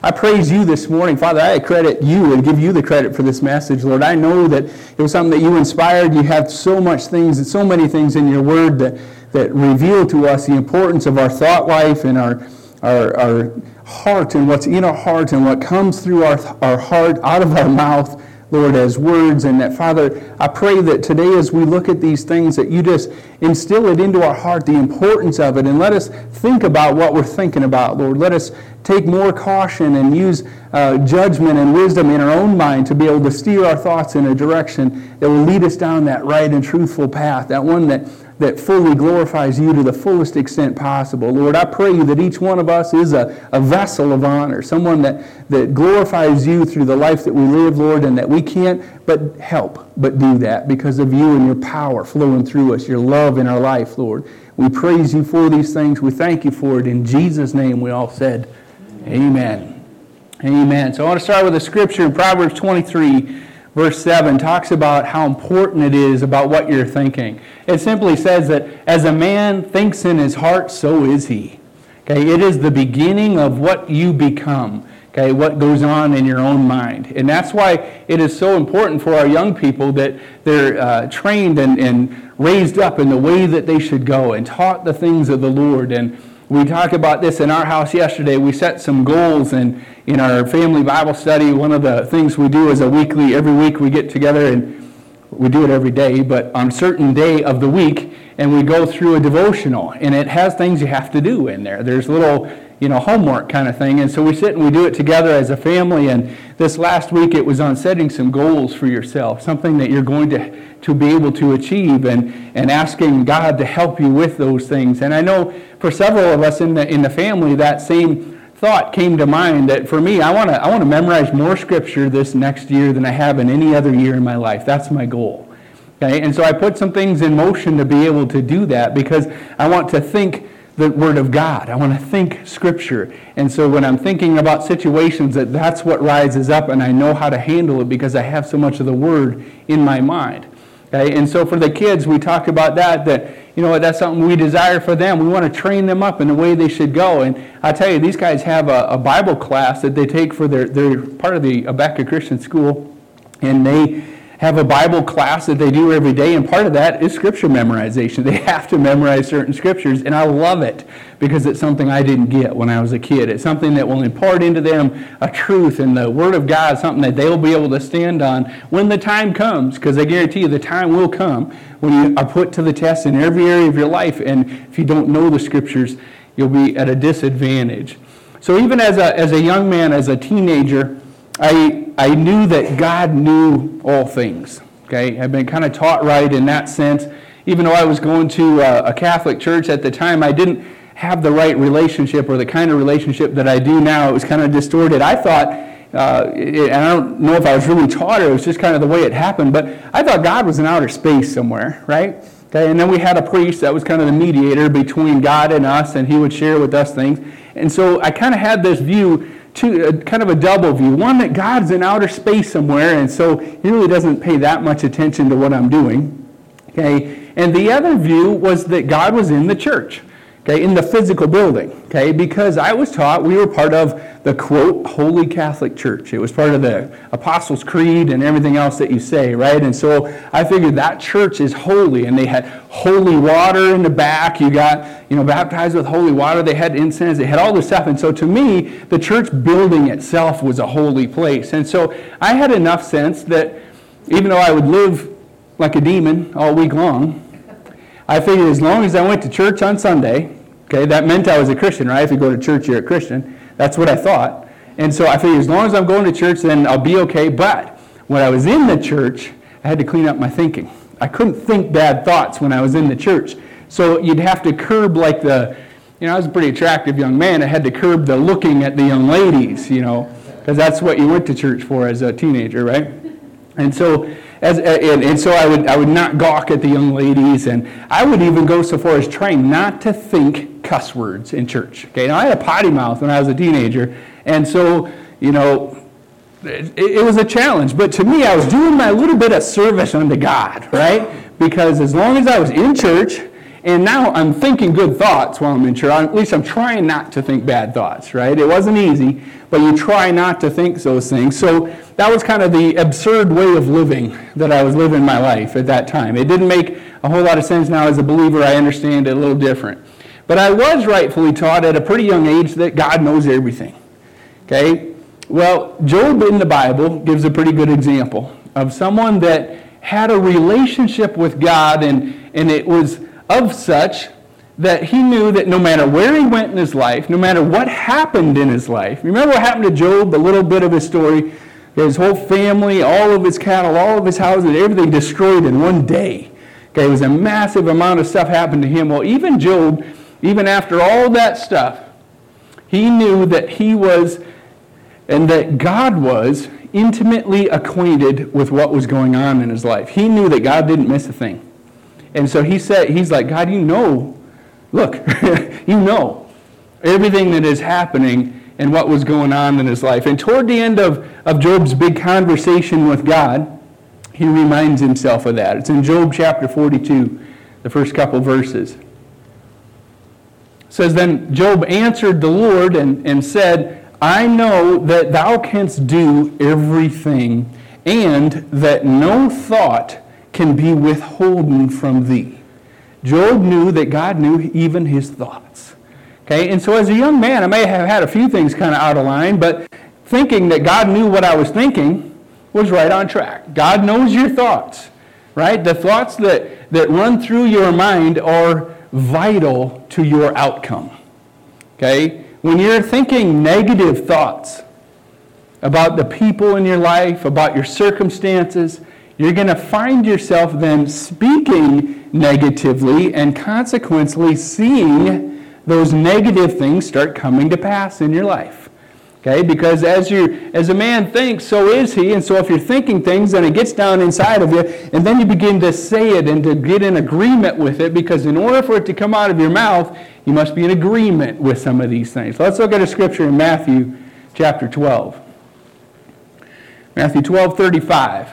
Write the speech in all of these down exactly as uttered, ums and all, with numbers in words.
I praise you this morning. Father, I credit you and give you the credit for this message, Lord. I know that it was something that you inspired. You have so much things and so many things in your word that, that reveal to us the importance of our thought life and our, our, our heart and what's in our heart and what comes through our, our heart out of our mouth, Lord, as words. And that, Father, I pray that today as we look at these things, that you just instill it into our heart, the importance of it, and let us think about what we're thinking about, Lord. Let us take more caution and use uh, judgment and wisdom in our own mind to be able to steer our thoughts in a direction that will lead us down that right and truthful path, that one that that fully glorifies you to the fullest extent possible. Lord, I pray that each one of us is a, a vessel of honor, someone that, that glorifies you through the life that we live, Lord, and that we can't but help but do that because of you and your power flowing through us, your love in our life, Lord. We praise you for these things. We thank you for it. In Jesus' name we all said, amen. Amen. So I want to start with a scripture in Proverbs twenty-three, verse seven, talks about how important it is about what you're thinking. It simply says that as a man thinks in his heart, so is he. Okay, it is the beginning of what you become. Okay, what goes on in your own mind. And that's why it is so important for our young people that they're uh, trained and, and raised up in the way that they should go and taught the things of the Lord. And we talked about this in our house yesterday. We set some goals, and in our family Bible study, one of the things we do is a weekly, every week we get together, and we do it every day, but on a certain day of the week, and we go through a devotional, and it has things you have to do in there. There's little, you know, homework kind of thing, and so we sit and we do it together as a family. And this last week it was on setting some goals for yourself, something that you're going to to be able to achieve, and, and asking God to help you with those things. And I know for several of us in the in the family, that same thought came to mind, that for me, I want to I want to memorize more scripture this next year than I have in any other year in my life. That's my goal. Okay, and so I put some things in motion to be able to do that, because I want to think the Word of God. I want to think Scripture. And so when I'm thinking about situations, that that's what rises up, and I know how to handle it because I have so much of the Word in my mind. Okay, and so for the kids, we talked about that, that, you know, that's something we desire for them. We want to train them up in the way they should go. And I tell you, these guys have a, a Bible class that they take for their, they're part of the Abeka Christian School, and they have a Bible class that they do every day, and part of that is scripture memorization. They have to memorize certain scriptures, and I love it because it's something I didn't get when I was a kid. It's something that will impart into them a truth, and the Word of God, something that they'll be able to stand on when the time comes, because I guarantee you the time will come when you are put to the test in every area of your life, and if you don't know the scriptures, you'll be at a disadvantage. So even as a as a young man, as a teenager, I I knew that God knew all things. Okay, I've been kind of taught right in that sense. Even though I was going to a, a Catholic church at the time, I didn't have the right relationship or the kind of relationship that I do now. It was kind of distorted. I thought, uh, it, and I don't know if I was really taught or it was just kind of the way it happened, but I thought God was in outer space somewhere, right? Okay, and then we had a priest that was kind of the mediator between God and us, and he would share with us things. And so I kind of had this view, Two, uh, kind of a double view. One, that God's in outer space somewhere, and so he really doesn't pay that much attention to what I'm doing. Okay, and the other view was that God was in the church, okay, in the physical building, okay, because I was taught we were part of the, quote, Holy Catholic Church. It was part of the Apostles' Creed and everything else that you say, right? And so I figured that church is holy, and they had holy water in the back. You got, you know, baptized with holy water. They had incense. They had all this stuff. And so to me, the church building itself was a holy place. And so I had enough sense that even though I would live like a demon all week long, I figured as long as I went to church on Sunday, okay, that meant I was a Christian, right? If you go to church, you're a Christian. That's what I thought. And so I figured as long as I'm going to church, then I'll be okay. But when I was in the church, I had to clean up my thinking. I couldn't think bad thoughts when I was in the church. So you'd have to curb like the, you know, I was a pretty attractive young man. I had to curb the looking at the young ladies, you know, because that's what you went to church for as a teenager, right? And so as and, and so I would I would not gawk at the young ladies, and I would even go so far as trying not to think cuss words in church. Okay, now I had a potty mouth when I was a teenager, and so, you know, it, it was a challenge. But to me, I was doing my little bit of service unto God, right? Because as long as I was in church And now I'm thinking good thoughts while I'm in church. At least I'm trying not to think bad thoughts, right? It wasn't easy, but you try not to think those things. So that was kind of the absurd way of living that I was living my life at that time. It didn't make a whole lot of sense now as a believer. I understand it a little different. But I was rightfully taught at a pretty young age that God knows everything. Okay? Well, Job in the Bible gives a pretty good example of someone that had a relationship with God, and, and it was of such that he knew that no matter where he went in his life, no matter what happened in his life, remember what happened to Job, a little bit of his story, his whole family, all of his cattle, all of his houses, everything destroyed in one day. Okay, it was a massive amount of stuff happened to him. Well, even Job, even after all that stuff, he knew that he was, and that God was, intimately acquainted with what was going on in his life. He knew that God didn't miss a thing. And so he said, he's like, God, you know, look, you know everything that is happening and what was going on in his life. And toward the end of, of Job's big conversation with God, he reminds himself of that. It's in Job chapter forty-two, the first couple verses. It says, then Job answered the Lord and, and said, I know that thou canst do everything, and that no thought can be withholden from thee. Job knew that God knew even his thoughts. Okay, and so as a young man, I may have had a few things kind of out of line, but thinking that God knew what I was thinking was right on track. God knows your thoughts, right? The thoughts that, that run through your mind are vital to your outcome. Okay? When you're thinking negative thoughts about the people in your life, about your circumstances, you're going to find yourself then speaking negatively and consequently seeing those negative things start coming to pass in your life. Okay? Because as you, as a man thinks, so is he. And so if you're thinking things, then it gets down inside of you, and then you begin to say it and to get in agreement with it, because in order for it to come out of your mouth, you must be in agreement with some of these things. Let's look at a scripture in Matthew chapter twelve. Matthew twelve thirty-five.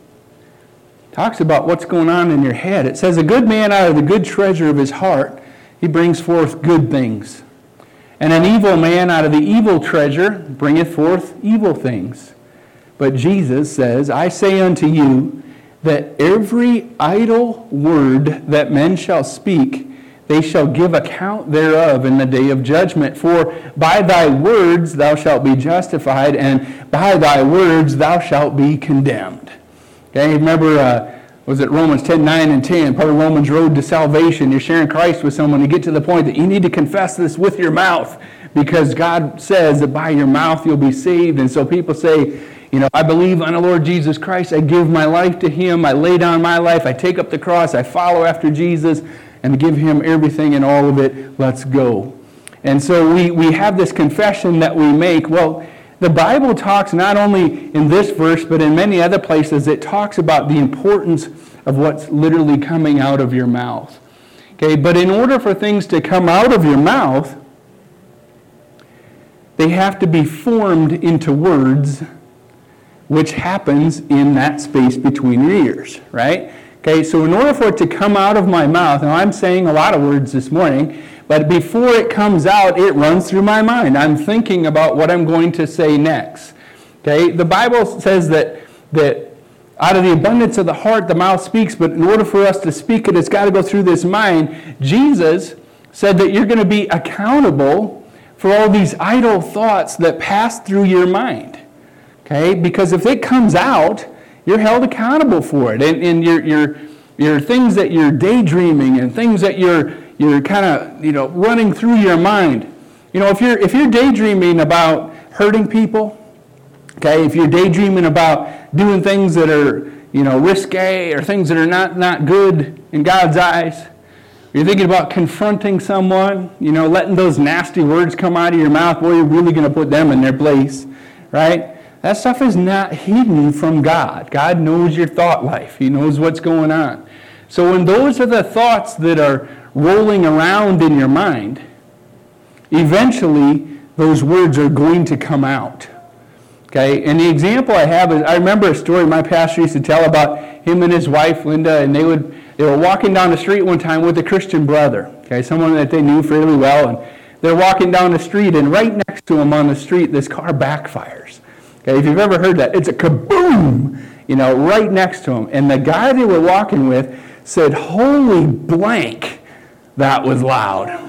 Talks about what's going on in your head. It says, a good man out of the good treasure of his heart, he brings forth good things. And an evil man out of the evil treasure bringeth forth evil things. But Jesus says, I say unto you, that every idle word that men shall speak, they shall give account thereof in the day of judgment. For by thy words thou shalt be justified, and by thy words thou shalt be condemned. Okay, remember, uh, was it Romans ten, nine, and ten? Part of Romans' road to salvation. You're sharing Christ with someone. You get to the point that you need to confess this with your mouth, because God says that by your mouth you'll be saved. And so people say, you know, I believe on the Lord Jesus Christ. I give my life to him. I lay down my life. I take up the cross. I follow after Jesus and give him everything and all of it. Let's go. And so we, we have this confession that we make. Well, the Bible talks not only in this verse, but in many other places, it talks about the importance of what's literally coming out of your mouth. Okay, but in order for things to come out of your mouth, they have to be formed into words, which happens in that space between your ears, right? Okay, so in order for it to come out of my mouth, now I'm saying a lot of words this morning, but before it comes out, it runs through my mind. I'm thinking about what I'm going to say next. Okay, the Bible says that, that out of the abundance of the heart, the mouth speaks, but in order for us to speak it, it's got to go through this mind. Jesus said that you're going to be accountable for all these idle thoughts that pass through your mind. Okay, because if it comes out, you're held accountable for it. And, and your, your, your things that you're daydreaming and things that you're You're kind of, you know, running through your mind. You know, if you're if you're daydreaming about hurting people, okay, if you're daydreaming about doing things that are, you know, risque or things that are not, not good in God's eyes, you're thinking about confronting someone, you know, letting those nasty words come out of your mouth, boy, you're really going to put them in their place, right? That stuff is not hidden from God. God knows your thought life. He knows what's going on. So when those are the thoughts that are rolling around in your mind, eventually those words are going to come out. Okay, and the example I have is, I remember a story my pastor used to tell about him and his wife, Linda, and they would They were walking down the street one time with a Christian brother, okay, someone that they knew fairly well, and they're walking down the street, and right next to them on the street, this car backfires. Okay, if you've ever heard that, it's a kaboom, you know, right next to them. And the guy they were walking with said, "Holy blank, that was loud."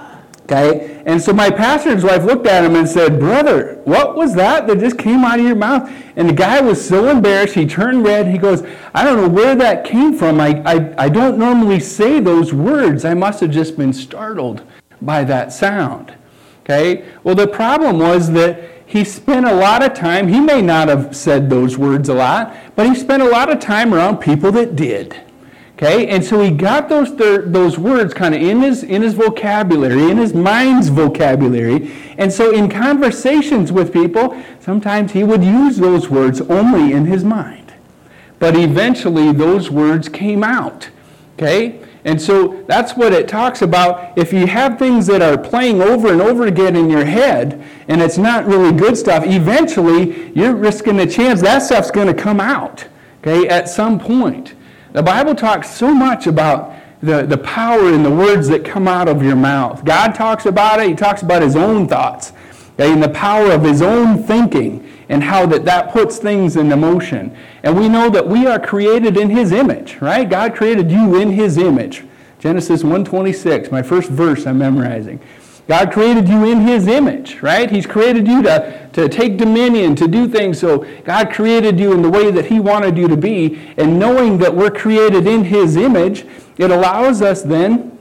Okay, and so my pastor's wife looked at him and said, "Brother, what was that that just came out of your mouth?" And the guy was so embarrassed, he turned red. He goes, "I don't know where that came from. I, I, I don't normally say those words. I must have just been startled by that sound." Okay, well, the problem was that he spent a lot of time, he may not have said those words a lot, but he spent a lot of time around people that did. Okay, and so he got those thir- those words kind of in his in his vocabulary, in his mind's vocabulary, and so in conversations with people, sometimes he would use those words only in his mind. But eventually those words came out. Okay, and so that's what it talks about. If you have things that are playing over and over again in your head, and it's not really good stuff, eventually you're risking a chance that stuff's going to come out. Okay, at some point. The Bible talks so much about the, the power in the words that come out of your mouth. God talks about it. He talks about his own thoughts, okay, and the power of his own thinking and how that, that puts things into motion. And we know that we are created in his image, right? God created you in his image. Genesis one twenty-six, my first verse I'm memorizing. God created you in his image, right? He's created you to, to take dominion, to do things. So God created you in the way that he wanted you to be. And knowing that we're created in his image, it allows us then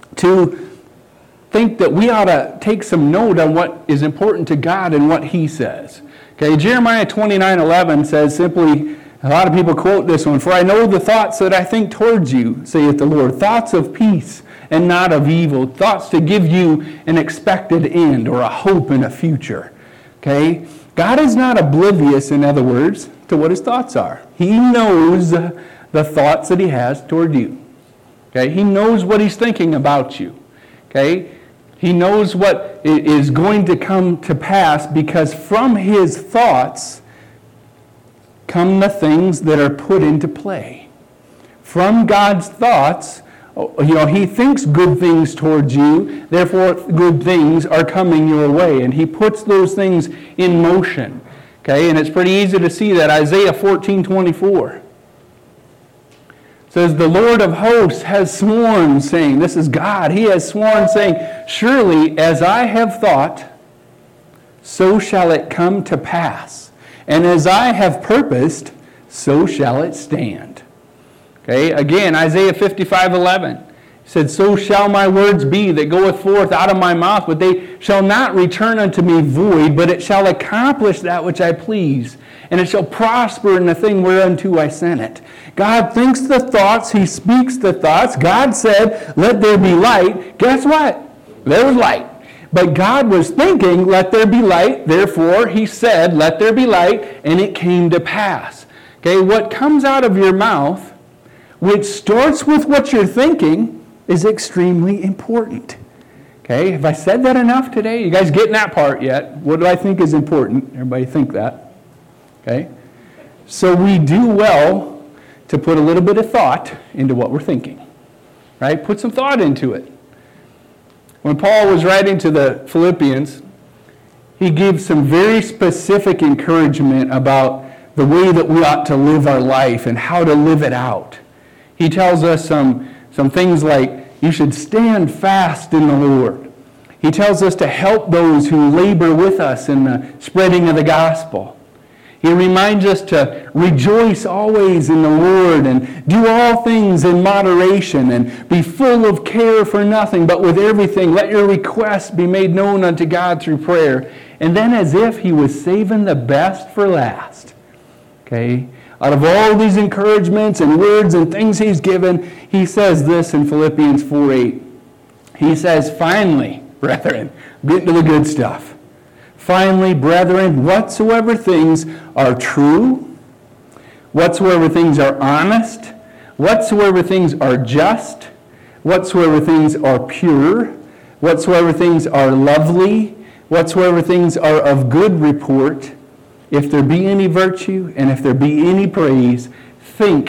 to think that we ought to take some note on what is important to God and what he says. Okay, Jeremiah twenty-nine eleven says simply, a lot of people quote this one, "For I know the thoughts that I think towards you, saith the Lord, thoughts of peace and not of evil, thoughts to give you an expected end," or a hope in a future. Okay? God is not oblivious, in other words, to what his thoughts are. He knows the thoughts that he has toward you. Okay? He knows what he's thinking about you. Okay? He knows what is going to come to pass, because from his thoughts come the things that are put into play. From God's thoughts, you know, he thinks good things towards you, therefore good things are coming your way. And he puts those things in motion. Okay, and it's pretty easy to see that. Isaiah fourteen twenty-four says, "The Lord of hosts has sworn, saying," this is God, he has sworn, saying, "Surely as I have thought, so shall it come to pass. And as I have purposed, so shall it stand." Okay, again, Isaiah fifty-five eleven said, "So shall my words be that goeth forth out of my mouth, but they shall not return unto me void, but it shall accomplish that which I please, and it shall prosper in the thing whereunto I sent it." God thinks the thoughts, he speaks the thoughts. God said, "Let there be light." Guess what? There was light. But God was thinking, "Let there be light." Therefore, he said, "Let there be light," and it came to pass. Okay, what comes out of your mouth, which starts with what you're thinking, is extremely important. Okay, have I said that enough today? You guys getting that part yet? What do I think is important? Everybody think that? Okay, so we do well to put a little bit of thought into what we're thinking. Right? Put some thought into it. When Paul was writing to the Philippians, he gave some very specific encouragement about the way that we ought to live our life and how to live it out. He tells us some, some things like, you should stand fast in the Lord. He tells us to help those who labor with us in the spreading of the gospel. He reminds us to rejoice always in the Lord and do all things in moderation and be full of care for nothing, but with everything let your requests be made known unto God through prayer. And then, as if he was saving the best for last, okay, out of all these encouragements and words and things he's given, he says this in Philippians four eight. He says, "Finally, brethren," get to the good stuff. "Finally, brethren, whatsoever things are true, whatsoever things are honest, whatsoever things are just, whatsoever things are pure, whatsoever things are lovely, whatsoever things are of good report, if there be any virtue and if there be any praise, think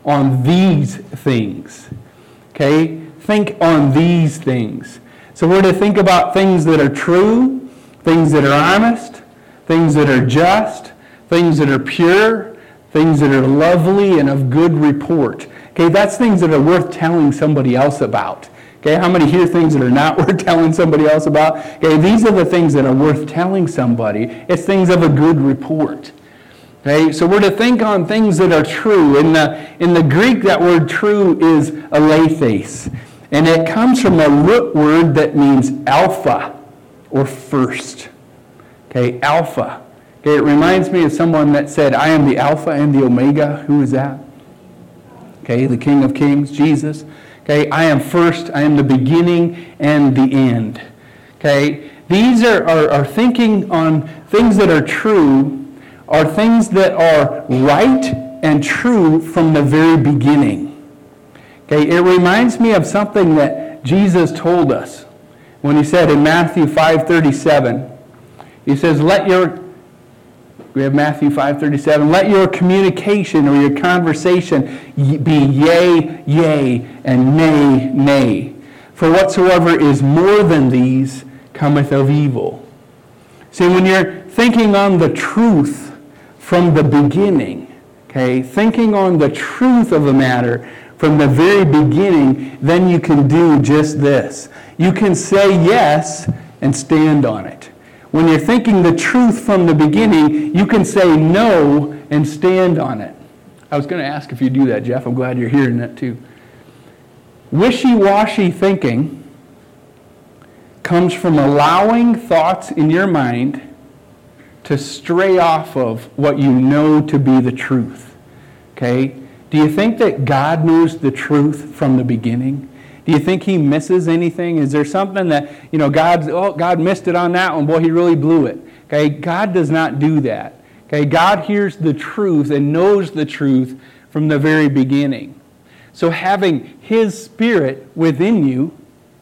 on these things. Okay? Think on these things. So we're to think about things that are true, things that are honest, things that are just, things that are pure, things that are lovely and of good report. Okay, that's things that are worth telling somebody else about. Okay, how many hear things that are not worth telling somebody else about? Okay, these are the things that are worth telling somebody. It's things of a good report. Okay, so we're to think on things that are true. In the, in the Greek, that word true is aletheis. And it comes from a root word that means alpha or first. Okay, alpha. Okay, it reminds me of someone that said, I am the Alpha and the Omega. Who is that? Okay, the King of Kings, Jesus. Okay, I am first, I am the beginning and the end. Okay, these are, are, are thinking on things that are true, are things that are right and true from the very beginning. Okay, it reminds me of something that Jesus told us when he said in Matthew five thirty-seven, he says, let your, we have Matthew five thirty-seven, let your communication or your conversation be yea, yea, and nay, nay. For whatsoever is more than these cometh of evil. See, when you're thinking on the truth from the beginning, okay, thinking on the truth of the matter from the very beginning, then you can do just this. You can say yes and stand on it. When you're thinking the truth from the beginning, you can say no and stand on it. I was going to ask if you do that, Jeff. I'm glad you're hearing that too. Wishy-washy thinking comes from allowing thoughts in your mind to stray off of what you know to be the truth. Okay? Do you think that God knows the truth from the beginning? Do you think he misses anything? Is there something that, you know, God, oh, God missed it on that one. Boy, he really blew it. Okay? God does not do that. Okay? God hears the truth and knows the truth from the very beginning. So having his Spirit within you,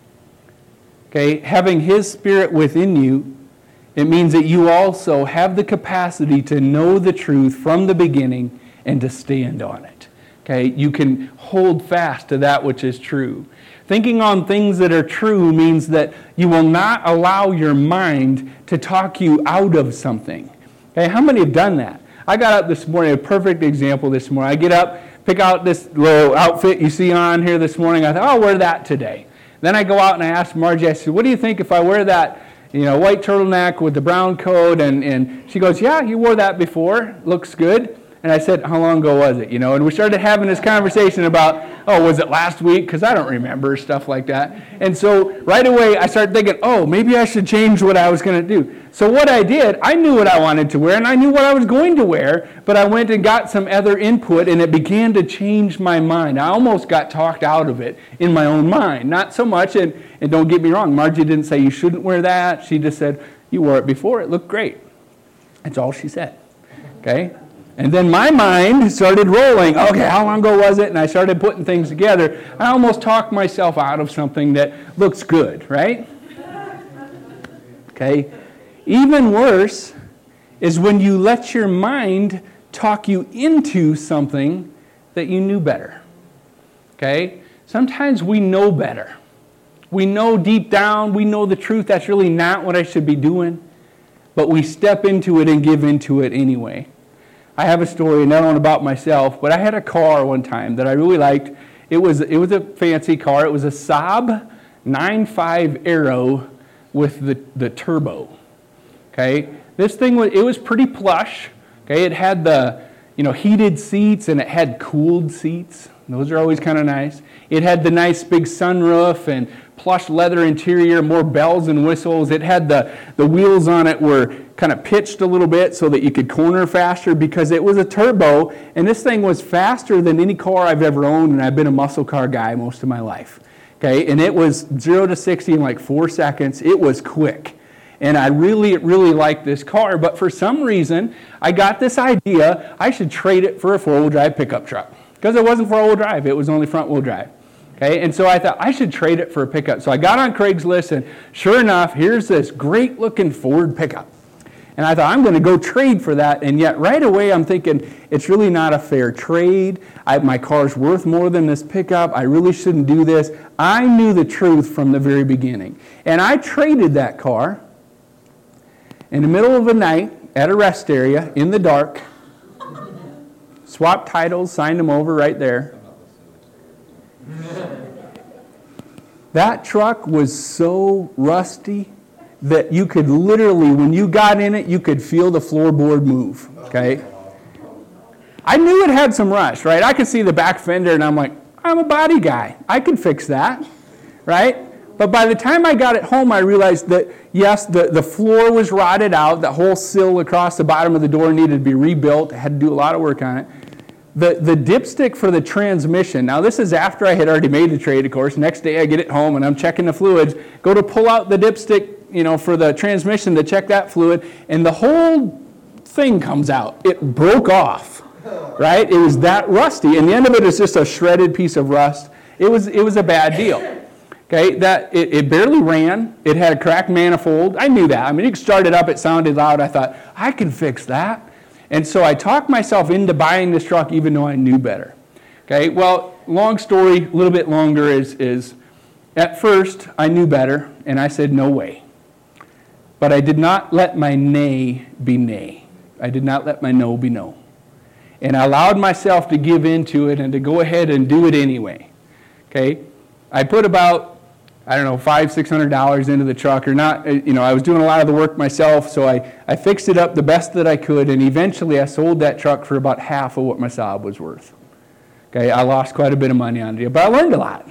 okay, having his Spirit within you, it means that you also have the capacity to know the truth from the beginning and to stand on it. Okay, you can hold fast to that which is true. Thinking on things that are true means that you will not allow your mind to talk you out of something. Okay, how many have done that? I got up this morning, a perfect example this morning. I get up, pick out this little outfit you see on here this morning. I thought, oh, I'll wear that today. Then I go out and I ask Margie, I said, what do you think if I wear that, you know, white turtleneck with the brown coat? And, and she goes, yeah, you wore that before. Looks good. And I said, how long ago was it? You know, and we started having this conversation about, oh, was it last week? Because I don't remember, stuff like that. And so right away I started thinking, oh, maybe I should change what I was going to do. So what I did, I knew what I wanted to wear and I knew what I was going to wear, but I went and got some other input and it began to change my mind. I almost got talked out of it in my own mind. Not so much, and, and don't get me wrong, Margie didn't say you shouldn't wear that. She just said, you wore it before, it looked great. That's all she said. Okay? And then my mind started rolling. Okay, how long ago was it? And I started putting things together. I almost talked myself out of something that looks good, right? Okay. Even worse is when you let your mind talk you into something that you knew better. Okay? Sometimes we know better. We know deep down, we know the truth, that's really not what I should be doing. But we step into it and give into it anyway. I have a story, not only about myself, but I had a car one time that I really liked. It was it was a fancy car. It was a Saab nine five Aero with the, the turbo. Okay, this thing was it was pretty plush. Okay, it had the you know heated seats and it had cooled seats. Those are always kind of nice. It had the nice big sunroof and plush leather interior, more bells and whistles. It had the, the wheels on it were kind of pitched a little bit so that you could corner faster because it was a turbo, and this thing was faster than any car I've ever owned, and I've been a muscle car guy most of my life. Okay, and it was zero to sixty in like four seconds. It was quick. And I really, really liked this car, but for some reason, I got this idea I should trade it for a four-wheel drive pickup truck. Because it wasn't four-wheel drive, it was only front-wheel drive. Okay, and so I thought I should trade it for a pickup. So I got on Craigslist, and sure enough, here's this great-looking Ford pickup. And I thought, I'm going to go trade for that. And yet right away I'm thinking, it's really not a fair trade. I, my car's worth more than this pickup. I really shouldn't do this. I knew the truth from the very beginning. And I traded that car in the middle of the night at a rest area in the dark. Swapped titles, signed them over right there. That truck was so rusty that you could literally, when you got in it, you could feel the floorboard move, okay? I knew it had some rust, right? I could see the back fender, and I'm like, I'm a body guy. I can fix that, right? But by the time I got it home, I realized that, yes, the, the floor was rotted out. The whole sill across the bottom of the door needed to be rebuilt. I had to do a lot of work on it. The, the dipstick for the transmission, now this is after I had already made the trade, of course. Next day I get it home and I'm checking the fluids. Go to pull out the dipstick, you know, for the transmission to check that fluid, and the whole thing comes out. It broke off, right? It was that rusty, and the end of it is just a shredded piece of rust. It was, it was a bad deal. Okay, that it, it barely ran. It had a cracked manifold. I knew that. I mean, you could start it up, it sounded loud. I thought, I can fix that. And so I talked myself into buying this truck even though I knew better. Okay, well, long story, a little bit longer is, is at first I knew better and I said no way. But I did not let my nay be nay. I did not let my no be no. And I allowed myself to give into it and to go ahead and do it anyway. Okay, I put about, I don't know, five, six hundred dollars into the truck, or not. You know, I was doing a lot of the work myself, so I, I fixed it up the best that I could, and eventually I sold that truck for about half of what my Saab was worth. Okay, I lost quite a bit of money on it, but I learned a lot.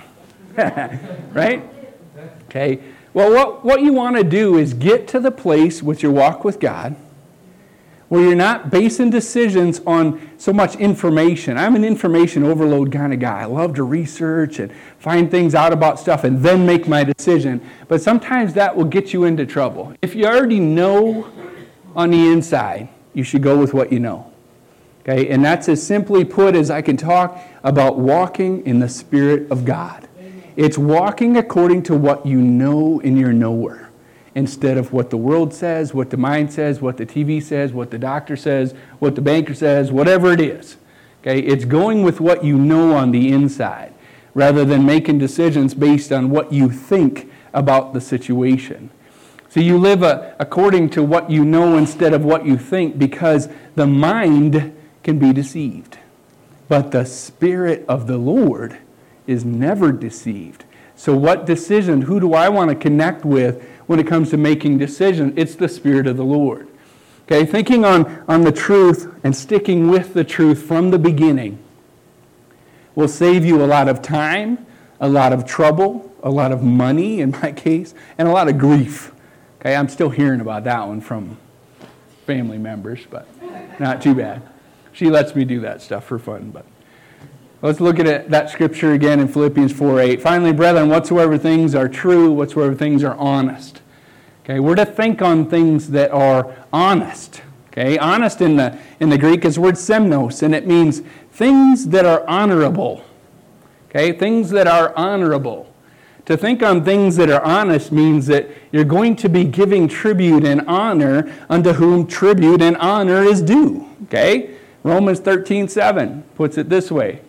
Right? Okay. Well, what what you want to do is get to the place with your walk with God where you're not basing decisions on so much information. I'm an information overload kind of guy. I love to research and find things out about stuff and then make my decision. But sometimes that will get you into trouble. If you already know on the inside, you should go with what you know. Okay? And that's as simply put as I can talk about walking in the Spirit of God. It's walking according to what you know in your knower, instead of what the world says, what the mind says, what the T V says, what the doctor says, what the banker says, whatever it is. Okay, it's going with what you know on the inside, rather than making decisions based on what you think about the situation. So you live a, according to what you know instead of what you think, because the mind can be deceived. But the Spirit of the Lord is never deceived. So what decision, who do I want to connect with when it comes to making decisions? It's the Spirit of the Lord. Okay, thinking on, on the truth and sticking with the truth from the beginning will save you a lot of time, a lot of trouble, a lot of money in my case, and a lot of grief. Okay, I'm still hearing about that one from family members, but not too bad. She lets me do that stuff for fun, but let's look at it, that scripture again in Philippians four eight. Finally, brethren, whatsoever things are true, whatsoever things are honest. Okay, we're to think on things that are honest. Okay, honest in the in the Greek is the word semnos, and it means things that are honorable. Okay, things that are honorable. To think on things that are honest means that you're going to be giving tribute and honor unto whom tribute and honor is due. Okay, Romans thirteen seven puts it this way.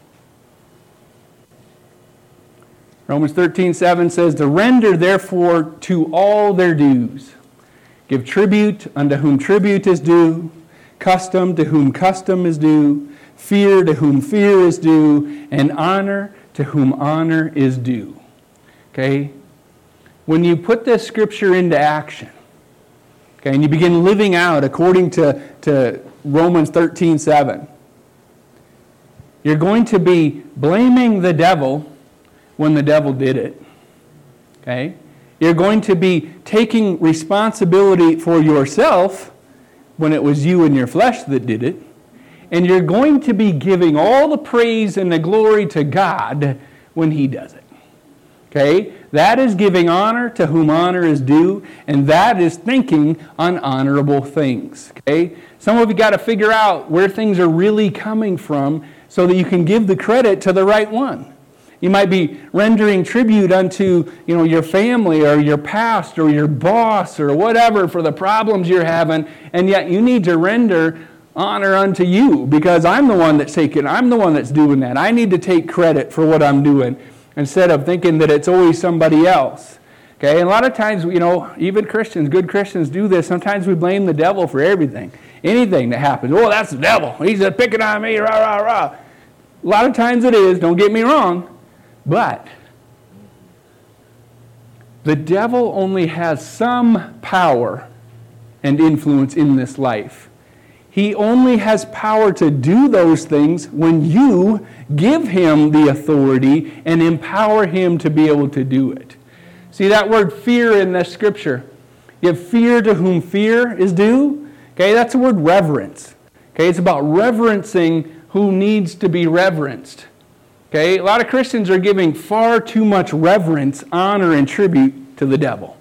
Romans thirteen seven says, to render therefore to all their dues. Give tribute unto whom tribute is due, custom to whom custom is due, fear to whom fear is due, and honor to whom honor is due. Okay? When you put this scripture into action, okay, and you begin living out according to, to Romans thirteen seven, you're going to be blaming the devil when the devil did it. Okay? You're going to be taking responsibility for yourself when it was you and your flesh that did it. And you're going to be giving all the praise and the glory to God when He does it. Okay? That is giving honor to whom honor is due, and that is thinking on honorable things. Okay? Some of you got to figure out where things are really coming from so that you can give the credit to the right one. You might be rendering tribute unto, you know, your family or your past or your boss or whatever for the problems you're having, and yet you need to render honor unto you because I'm the one that's taking, I'm the one that's doing that. I need to take credit for what I'm doing instead of thinking that it's always somebody else. Okay, and a lot of times, you know, even Christians, good Christians do this. Sometimes we blame the devil for everything, anything that happens. Oh, that's the devil. He's just picking on me, rah, rah, rah. A lot of times it is, don't get me wrong, but the devil only has some power and influence in this life. He only has power to do those things when you give him the authority and empower him to be able to do it. See that word fear in this scripture. Give fear to whom fear is due. Okay, that's the word reverence. Okay, it's about reverencing who needs to be reverenced. Okay, a lot of Christians are giving far too much reverence, honor, and tribute to the devil.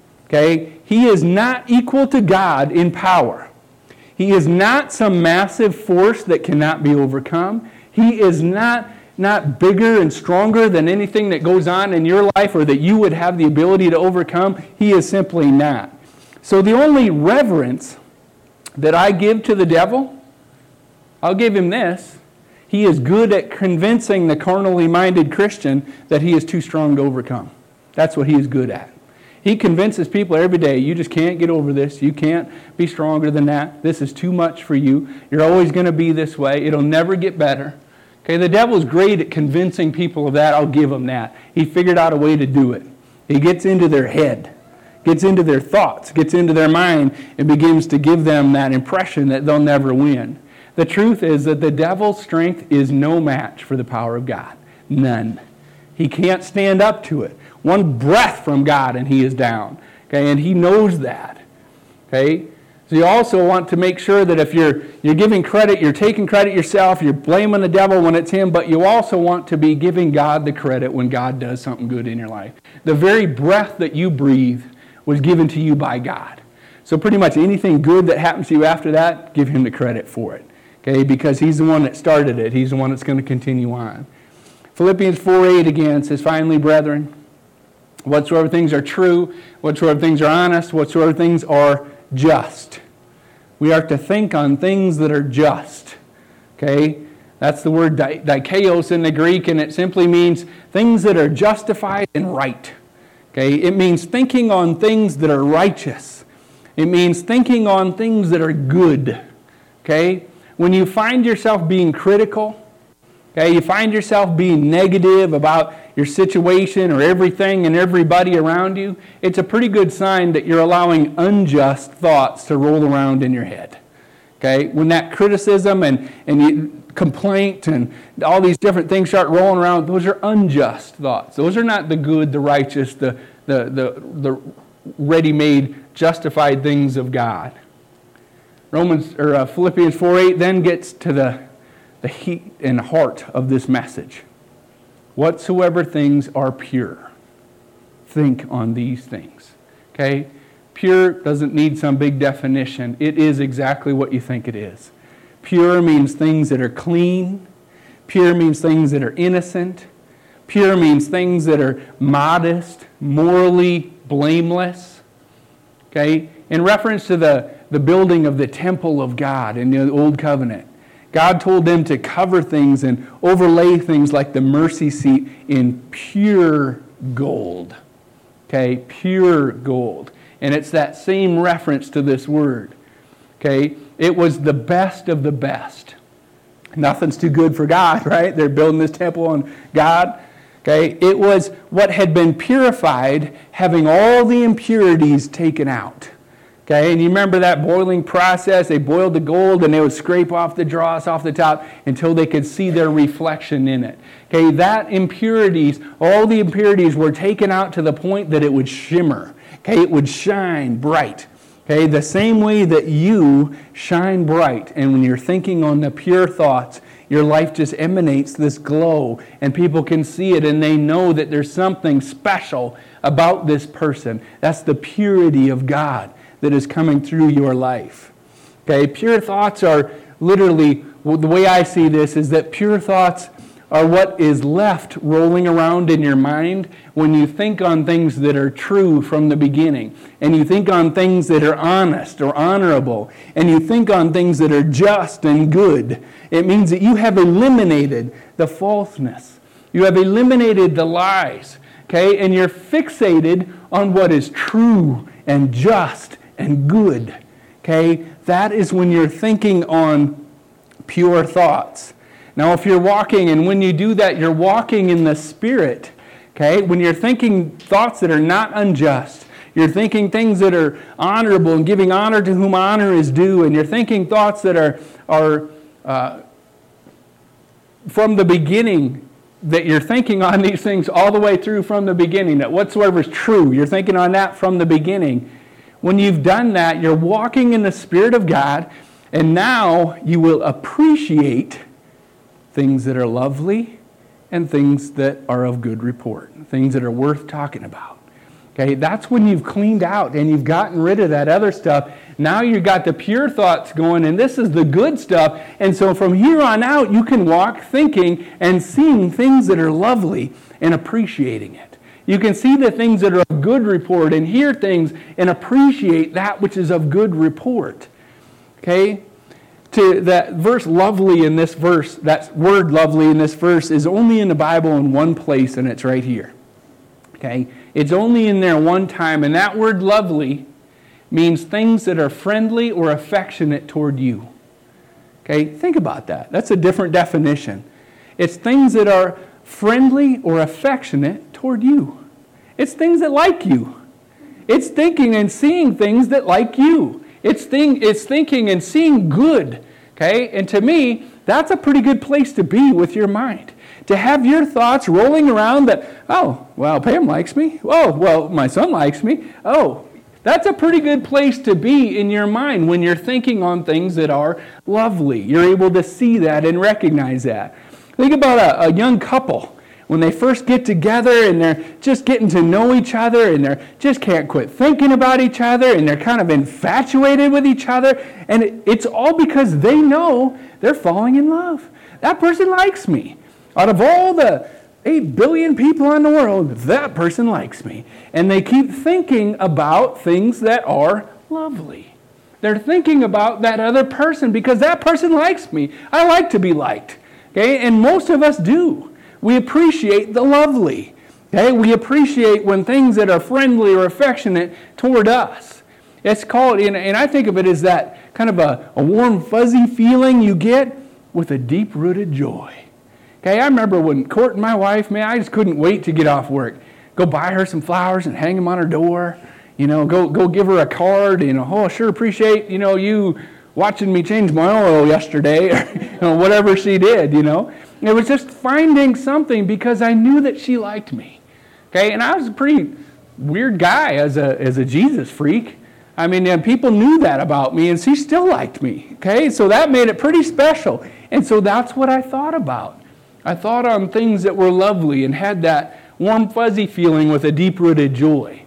Okay, he is not equal to God in power. He is not some massive force that cannot be overcome. He is not, not bigger and stronger than anything that goes on in your life or that you would have the ability to overcome. He is simply not. So the only reverence that I give to the devil, I'll give him this. He is good at convincing the carnally minded Christian that he is too strong to overcome. That's what he is good at. He convinces people every day, you just can't get over this. You can't be stronger than that. This is too much for you. You're always going to be this way. It'll never get better. Okay, the devil's great at convincing people of that. I'll give him that. He figured out a way to do it. He gets into their head, gets into their thoughts, gets into their mind, and begins to give them that impression that they'll never win. The truth is that the devil's strength is no match for the power of God. None. He can't stand up to it. One breath from God and he is down. Okay, and he knows that. Okay? So you also want to make sure that if you're you're giving credit, you're taking credit yourself, you're blaming the devil when it's him, but you also want to be giving God the credit when God does something good in your life. The very breath that you breathe was given to you by God. So pretty much anything good that happens to you after that, give him the credit for it. Okay? Because he's the one that started it. He's the one that's going to continue on. Philippians four eight again says, finally, brethren, whatsoever things are true, whatsoever things are honest, whatsoever things are just. We are to think on things that are just. Okay? That's the word dikaios in the Greek, and it simply means things that are justified and right. Okay? It means thinking on things that are righteous. It means thinking on things that are good. Okay? When you find yourself being critical, okay, you find yourself being negative about your situation or everything and everybody around you, it's a pretty good sign that you're allowing unjust thoughts to roll around in your head. Okay? When that criticism and, and you, complaint and all these different things start rolling around, those are unjust thoughts. Those are not the good, the righteous, the, the, the, the ready-made, justified things of God. Romans or uh, Philippians four eight then gets to the the heat and heart of this message. Whatsoever things are pure, think on these things. Okay? Pure doesn't need some big definition. It is exactly what you think it is. Pure means things that are clean. Pure means things that are innocent. Pure means things that are modest, morally blameless. Okay? In reference to the, the building of the temple of God in the Old Covenant, God told them to cover things and overlay things like the mercy seat in pure gold. Okay, pure gold. And it's that same reference to this word. Okay, it was the best of the best. Nothing's too good for God, right? They're building this temple on God. Okay, it was what had been purified, having all the impurities taken out. Okay, and you remember that boiling process? They boiled the gold and they would scrape off the dross off the top until they could see their reflection in it. Okay, that impurities, all the impurities were taken out to the point that it would shimmer. Okay, it would shine bright. Okay, the same way that you shine bright, and when you're thinking on the pure thoughts, your life just emanates this glow, and people can see it, and they know that there's something special about this person. That's the purity of God that is coming through your life. Okay, pure thoughts are literally, well, the way I see this is that pure thoughts are what is left rolling around in your mind when you think on things that are true from the beginning, and you think on things that are honest or honorable, and you think on things that are just and good. It means that you have eliminated the falseness. You have eliminated the lies, okay? And you're fixated on what is true and just and good, okay? That is when you're thinking on pure thoughts. Now, if you're walking, and when you do that, you're walking in the Spirit, okay? When you're thinking thoughts that are not unjust, you're thinking things that are honorable and giving honor to whom honor is due, and you're thinking thoughts that are, are uh, from the beginning, that you're thinking on these things all the way through from the beginning, that whatsoever is true, you're thinking on that from the beginning. When you've done that, you're walking in the Spirit of God, and now you will appreciate things that are lovely and things that are of good report, things that are worth talking about. Okay, that's when you've cleaned out and you've gotten rid of that other stuff. Now you've got the pure thoughts going, and this is the good stuff. And so from here on out, you can walk thinking and seeing things that are lovely and appreciating it. You can see the things that are of good report and hear things and appreciate that which is of good report. Okay? To that verse lovely in this verse, that word lovely in this verse is only in the Bible in one place, and it's right here. Okay? It's only in there one time, and that word lovely means things that are friendly or affectionate toward you. Okay? Think about that. That's a different definition. It's things that are friendly or affectionate toward you. It's things that like you. It's thinking and seeing things that like you. It's, thing, it's thinking and seeing good, okay? And to me, that's a pretty good place to be with your mind. To have your thoughts rolling around that, oh, well, Pam likes me. Oh, well, my son likes me. Oh, that's a pretty good place to be in your mind when you're thinking on things that are lovely. You're able to see that and recognize that. Think about a, a young couple. When they first get together and they're just getting to know each other and they just can't quit thinking about each other and they're kind of infatuated with each other, and it, it's all because they know they're falling in love. That person likes me. Out of all the eight billion people in the world, that person likes me. And they keep thinking about things that are lovely. They're thinking about that other person because that person likes me. I like to be liked. Okay? And most of us do. We appreciate the lovely. Okay? We appreciate when things that are friendly or affectionate toward us. It's called, and I think of it as that kind of a, a warm, fuzzy feeling you get with a deep-rooted joy. Okay, I remember when courting my wife, man, I just couldn't wait to get off work. Go buy her some flowers and hang them on her door. You know, go go give her a card. You know, oh, I sure appreciate, you know, you watching me change my oil yesterday, or you know, whatever she did, you know. It was just finding something because I knew that she liked me. Okay, and I was a pretty weird guy as a as a Jesus freak. I mean, and people knew that about me, and she still liked me. Okay, so that made it pretty special. And so that's what I thought about. I thought on things that were lovely and had that warm, fuzzy feeling with a deep-rooted joy.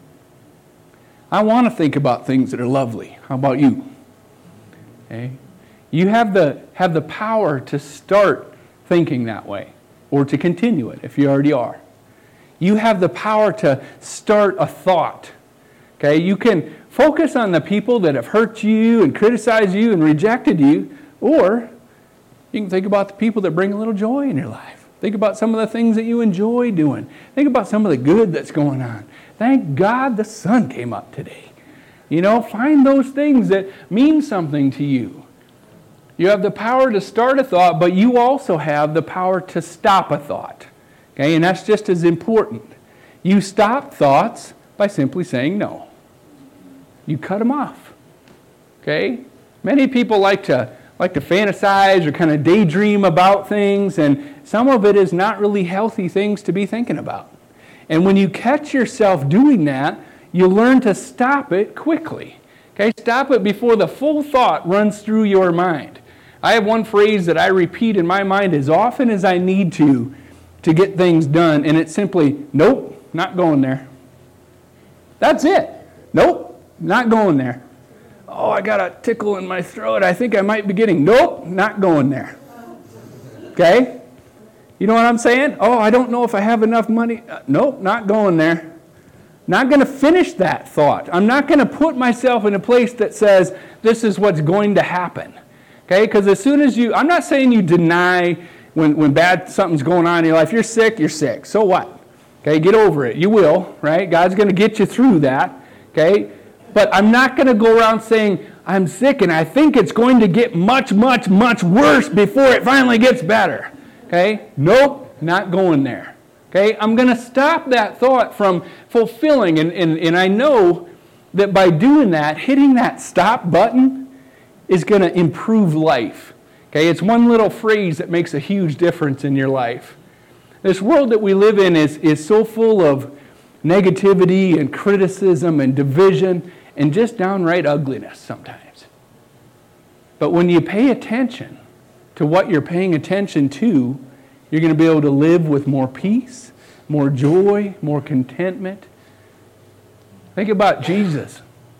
I want to think about things that are lovely. How about you? Okay, you have the have the power to start thinking that way, or to continue it if you already are. You have the power to start a thought. Okay, you can focus on the people that have hurt you and criticized you and rejected you, or you can think about the people that bring a little joy in your life. Think about some of the things that you enjoy doing. Think about some of the good that's going on. Thank God the sun came up today. You know, find those things that mean something to you. You have the power to start a thought, but you also have the power to stop a thought. Okay, and that's just as important. You stop thoughts by simply saying no. You cut them off. Okay? Many people like to like to fantasize or kind of daydream about things, and some of it is not really healthy things to be thinking about. And when you catch yourself doing that, you learn to stop it quickly. Okay? Stop it before the full thought runs through your mind. I have one phrase that I repeat in my mind as often as I need to to get things done, and it's simply, nope, not going there. That's it. Nope, not going there. Oh, I got a tickle in my throat. I think I might be getting, nope, not going there. Okay? You know what I'm saying? Oh, I don't know if I have enough money. Uh, nope, not going there. Not going to finish that thought. I'm not going to put myself in a place that says this is what's going to happen. Okay? Because as soon as you, I'm not saying you deny when, when bad something's going on in your life. You're sick, you're sick. So what? Okay, get over it. You will, right? God's going to get you through that. Okay? But I'm not going to go around saying, I'm sick and I think it's going to get much, much, much worse before it finally gets better. Okay? Nope, not going there. Okay, I'm going to stop that thought from fulfilling, and, and, and I know that by doing that, hitting that stop button is going to improve life. Okay, it's one little phrase that makes a huge difference in your life. This world that we live in is, is so full of negativity and criticism and division and just downright ugliness sometimes. But when you pay attention to what you're paying attention to, you're going to be able to live with more peace, more joy, more contentment. Think about Jesus.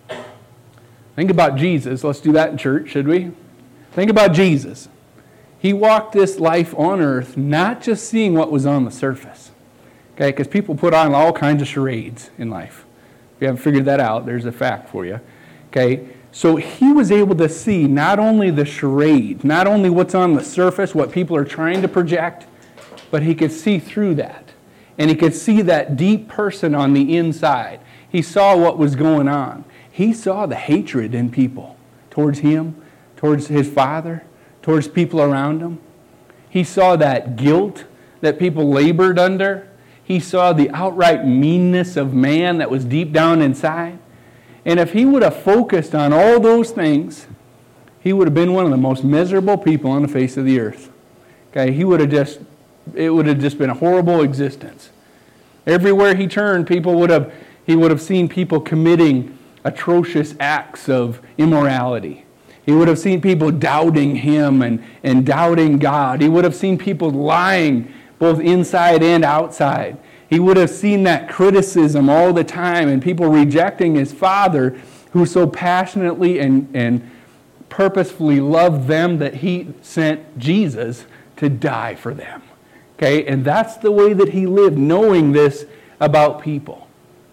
Think about Jesus. Let's do that in church, should we? Think about Jesus. He walked this life on earth not just seeing what was on the surface. Okay, because people put on all kinds of charades in life. If you haven't figured that out, there's a fact for you. Okay, so he was able to see not only the charade, not only what's on the surface, what people are trying to project, but he could see through that. And he could see that deep person on the inside. He saw what was going on. He saw the hatred in people towards him, towards his Father, towards people around him. He saw that guilt that people labored under. He saw the outright meanness of man that was deep down inside. And if he would have focused on all those things, he would have been one of the most miserable people on the face of the earth. Okay, he would have just It would have just been a horrible existence. Everywhere he turned, people would have, he would have seen people committing atrocious acts of immorality. He would have seen people doubting him and, and doubting God. He would have seen people lying both inside and outside. He would have seen that criticism all the time and people rejecting his Father who so passionately and, and purposefully loved them that he sent Jesus to die for them. Okay, and that's the way that he lived, knowing this about people.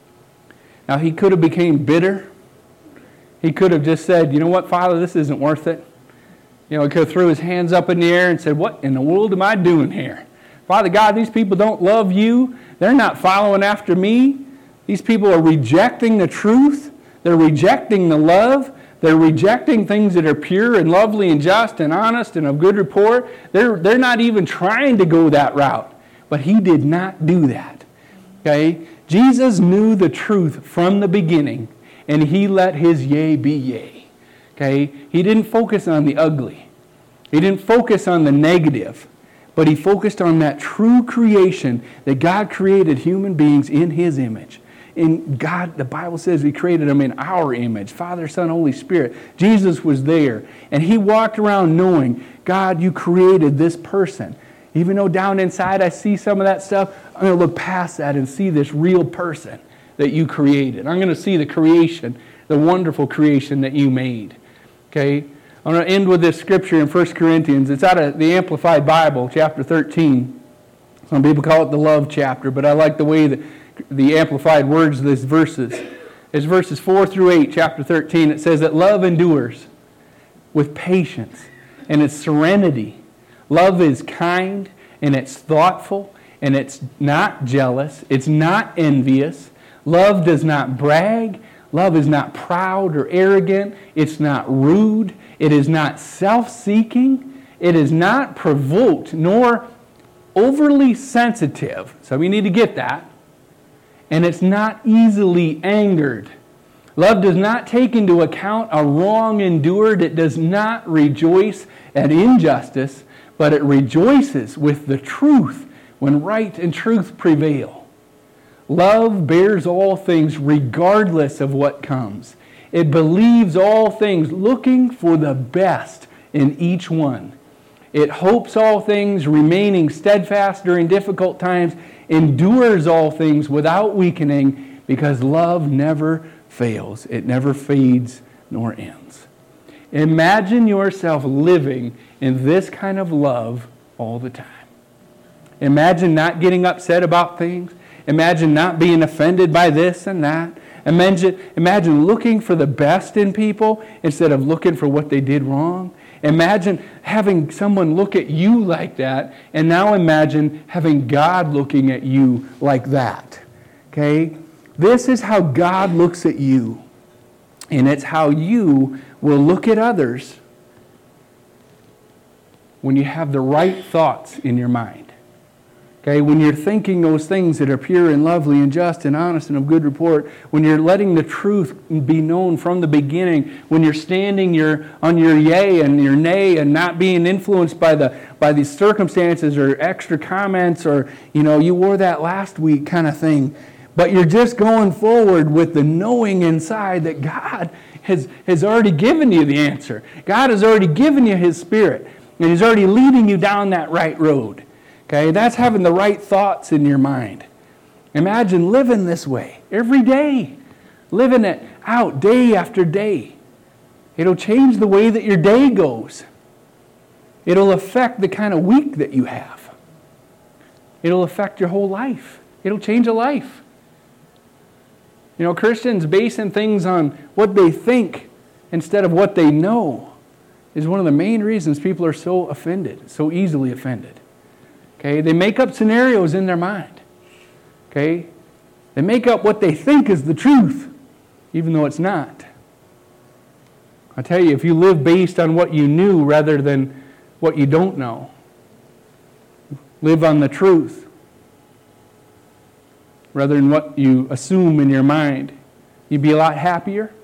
Now, he could have became bitter. He could have just said, you know what, Father, this isn't worth it. You know, he could have threw his hands up in the air and said, what in the world am I doing here? Father God, these people don't love you. They're not following after me. These people are rejecting the truth. They're rejecting the love. They're rejecting things that are pure and lovely and just and honest and of good report. They're, they're not even trying to go that route. But he did not do that. Okay? Jesus knew the truth from the beginning, and he let his yea be yea. Okay? He didn't focus on the ugly. He didn't focus on the negative. But he focused on that true creation that God created human beings in his image. In God, the Bible says he created them in our image, Father, Son, Holy Spirit. Jesus was there, and he walked around knowing, God, you created this person. Even though down inside I see some of that stuff, I'm going to look past that and see this real person that you created. I'm going to see the creation, the wonderful creation that you made. Okay? I'm going to end with this scripture in First Corinthians. It's out of the Amplified Bible, chapter thirteen. Some people call it the love chapter, but I like the way that the Amplified words of these verses. It's verses four through eight, chapter thirteen. It says that love endures with patience and it's serenity. Love is kind and it's thoughtful and it's not jealous. It's not envious. Love does not brag. Love is not proud or arrogant. It's not rude. It is not self-seeking. It is not provoked nor overly sensitive. So we need to get that. And it's not easily angered. Love does not take into account a wrong endured. It does not rejoice at injustice, but it rejoices with the truth when right and truth prevail. Love bears all things regardless of what comes. It believes all things, looking for the best in each one. It hopes all things, remaining steadfast during difficult times, endures all things without weakening, because love never fails. It never fades nor ends. Imagine yourself living in this kind of love all the time. Imagine not getting upset about things. Imagine not being offended by this and that. Imagine, imagine looking for the best in people instead of looking for what they did wrong. Imagine having someone look at you like that, and now imagine having God looking at you like that. Okay? This is how God looks at you, and it's how you will look at others when you have the right thoughts in your mind. Okay, when you're thinking those things that are pure and lovely and just and honest and of good report, when you're letting the truth be known from the beginning, when you're standing your, on your yay and your nay and not being influenced by the by these circumstances or extra comments or, you know, you wore that last week kind of thing, but you're just going forward with the knowing inside that God has, has already given you the answer. God has already given you His Spirit, and He's already leading you down that right road. Okay, that's having the right thoughts in your mind. Imagine living this way every day, living it out day after day. It'll change the way that your day goes. It'll affect the kind of week that you have. It'll affect your whole life. It'll change a life. You know, Christians basing things on what they think instead of what they know is one of the main reasons people are so offended, so easily offended. Okay, they make up scenarios in their mind. Okay, they make up what they think is the truth, even though it's not. I tell you, if you live based on what you knew rather than what you don't know, live on the truth rather than what you assume in your mind, you'd be a lot happier.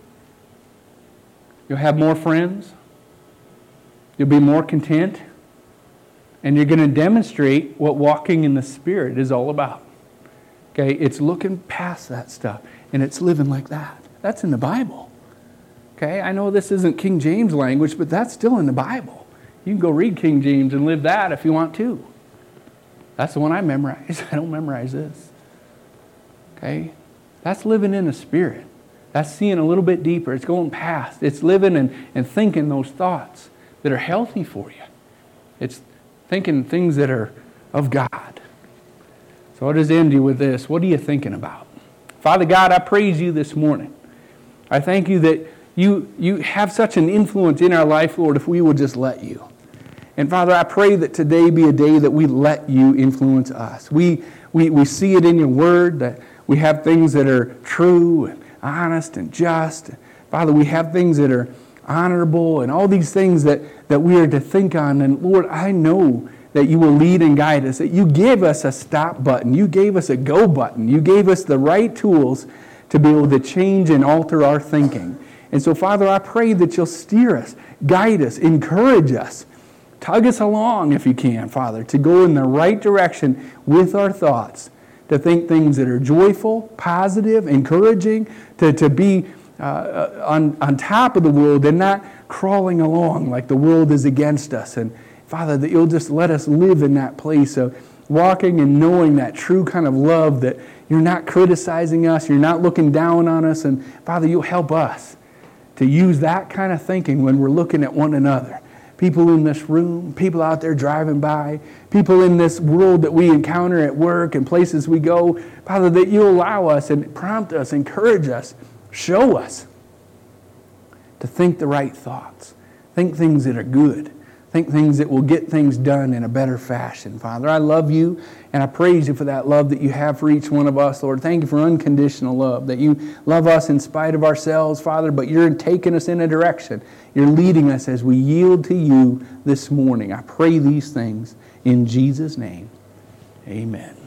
You'll have more friends. You'll be more content. And you're going to demonstrate what walking in the Spirit is all about. Okay, it's looking past that stuff, and it's living like that. That's in the Bible. Okay, I know this isn't King James language, but that's still in the Bible. You can go read King James and live that if you want to. That's the one I memorize. I don't memorize this. Okay, that's living in the Spirit. That's seeing a little bit deeper. It's going past. It's living and, and thinking those thoughts that are healthy for you. It's thinking things that are of God. So I'll just end you with this. What are you thinking about? Father God, I praise you this morning. I thank you that you, you have such an influence in our life, Lord, if we will just let you. And Father, I pray that today be a day that we let you influence us. We, we, we see it in your word that we have things that are true and honest and just. Father, we have things that are honorable and all these things that, that we are to think on. And Lord, I know that you will lead and guide us, that you gave us a stop button. You gave us a go button. You gave us the right tools to be able to change and alter our thinking. And so, Father, I pray that you'll steer us, guide us, encourage us, tug us along if you can, Father, to go in the right direction with our thoughts, to think things that are joyful, positive, encouraging, to, to be Uh, on, on top of the world and not crawling along like the world is against us. And Father, that you'll just let us live in that place of walking and knowing that true kind of love, that you're not criticizing us, you're not looking down on us. And Father, you'll help us to use that kind of thinking when we're looking at one another. People in this room, people out there driving by, people in this world that we encounter at work and places we go. Father, that you allow us and prompt us, encourage us, show us to think the right thoughts. Think things that are good. Think things that will get things done in a better fashion. Father, I love you, and I praise you for that love that you have for each one of us, Lord. Thank you for unconditional love, that you love us in spite of ourselves, Father, but you're taking us in a direction. You're leading us as we yield to you this morning. I pray these things in Jesus' name. Amen.